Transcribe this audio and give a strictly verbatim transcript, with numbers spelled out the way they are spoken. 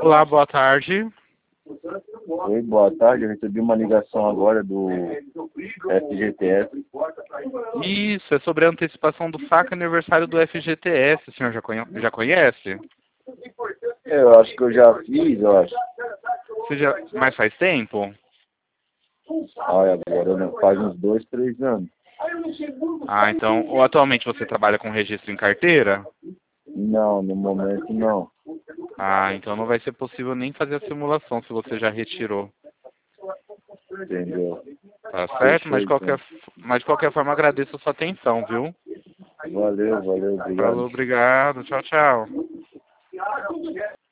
Olá, boa tarde. Oi, boa tarde. Eu recebi uma ligação agora do F G T S. Isso, é sobre a antecipação do saque aniversário do F G T S. O senhor já, conhe já conhece? Eu acho que eu já fiz, eu acho. Você já... Mas faz tempo? Olha, agora não, faz uns dois, três anos. Ah, então, ou atualmente você trabalha com registro em carteira? Não, no momento não. Ah, então não vai ser possível nem fazer a simulação se você já retirou. Entendeu? Tá certo? Fechou, Mas de então. qualquer, mas de qualquer forma agradeço a sua atenção, viu? Valeu, valeu, obrigado. Falou, obrigado. Tchau, tchau.